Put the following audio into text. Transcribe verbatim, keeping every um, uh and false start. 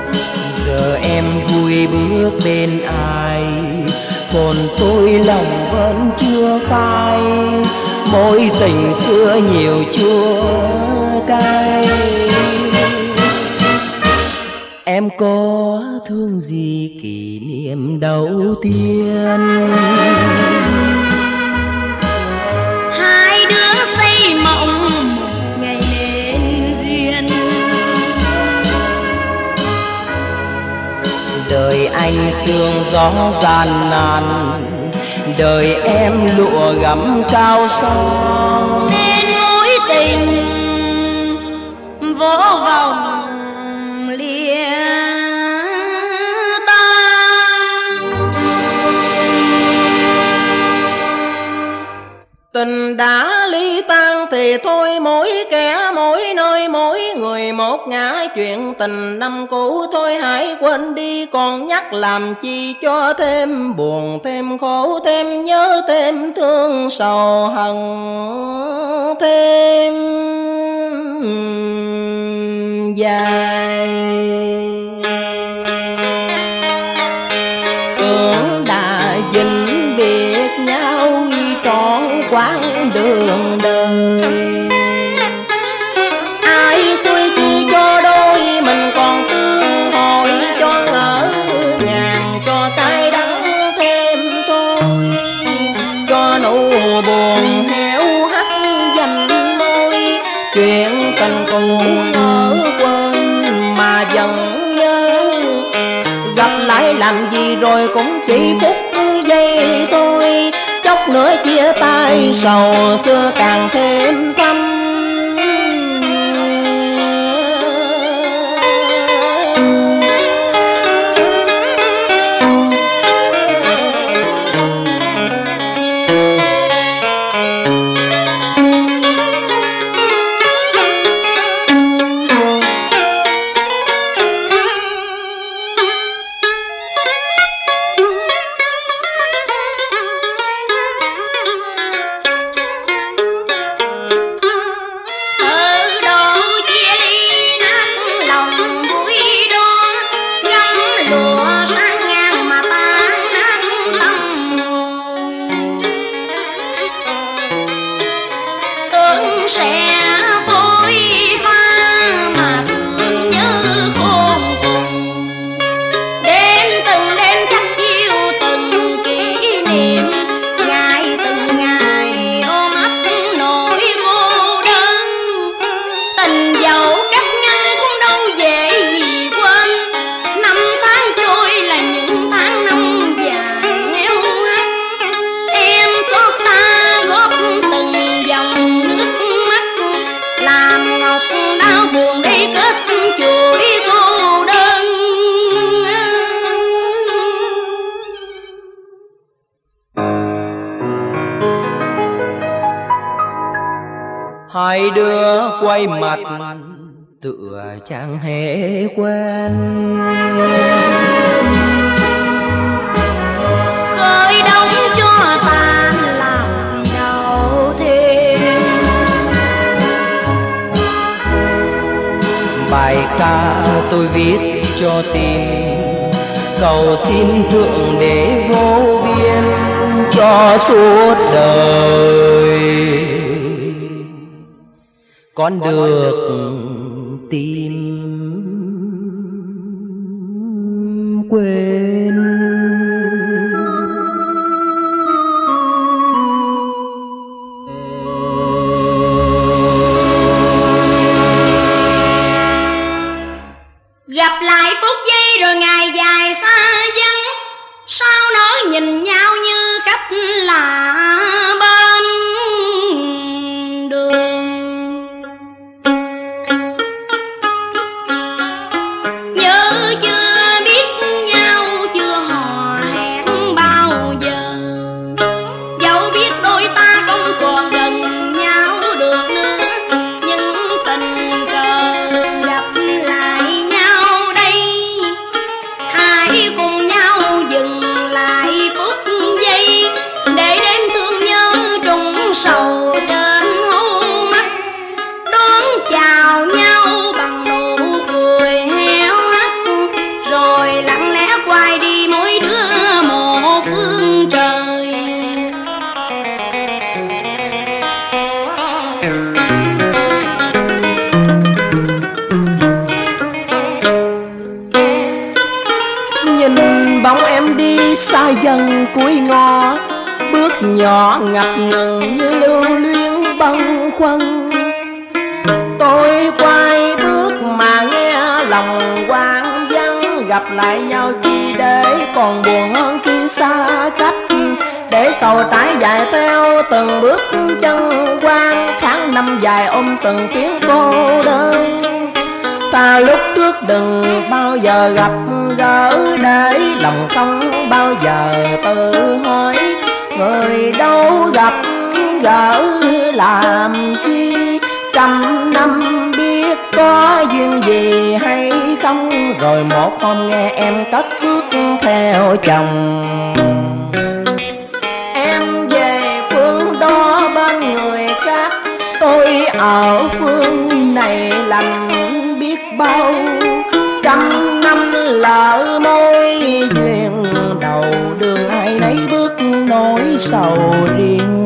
Giờ em vui bước bên ai, còn tôi lòng vẫn chưa phai. Mối tình xưa nhiều chua cay. Em có thương gì kỷ niệm đầu tiên? Hai đứa xây mộng một ngày nên duyên. Đời anh sương gió gian nan, đời em lụa gấm cao sang. Nên mối tình vô vọng lìa tan. Tình đã ly tan thì thôi, mỗi kẻ mỗi nơi mỗi người một ngã. Chuyện tình năm cũ thôi hãy quên đi, còn nhắc làm chi cho thêm buồn thêm khổ, thêm nhớ thêm thương sầu hằn thêm dài. Tưởng đã vĩnh biệt nhau trọn quãng đường đời. Ai xui chi cho đôi mình còn tương hội, cho ngỡ ngàng cho cay đắng thêm thôi, cho nụ buồn héo hắt dành môi. Chuyện tình cũ ngỡ quên mà vẫn nhớ, gặp lại làm gì rồi cũng chỉ phút giây thôi. Chốc nữa chia tay sầu xưa càng thêm thâm. Hai đứa quay mặt tựa chẳng hề quen. Khơi đóng cho tan làm gì đâu thêm. Bài ca tôi viết cho tim, cầu xin thượng đế vô biên cho suốt đời con được tìm quên. Gặp lại phút giây rồi ngày dài xa vắng, sao nỡ nhìn nhau như cách lạ bên đường. Nhớ chưa biết nhau chưa hò hẹn bao giờ, dẫu biết đôi ta không còn gần nhau được nữa, nhưng tình cờ gặp lại nhau đây. Hãy cùng nhau dừng lại phút giây để đêm thương nhớ nhìn bóng em đi xa dần cuối ngõ, bước nhỏ ngập ngừng như lưu luyến bâng khuâng. Tôi quay bước mà nghe lòng hoang vắng, gặp lại nhau chỉ để còn buồn hơn khi xa cách. Để sầu trái dài theo từng bước chân quan, tháng năm dài ôm từng phiến cô đơn. Ta lúc trước đừng bao giờ gặp gỡ, để lòng không bao giờ tự hỏi. Người đâu gặp gỡ làm chi, trăm năm biết có duyên gì hay không. Rồi một hôm nghe em cất bước theo chồng. Em về phương đó bên người khác, tôi ở phương này lành biết bao. Trăm năm lỡ môi duyên đầu, đường ai nấy bước nỗi sầu riêng.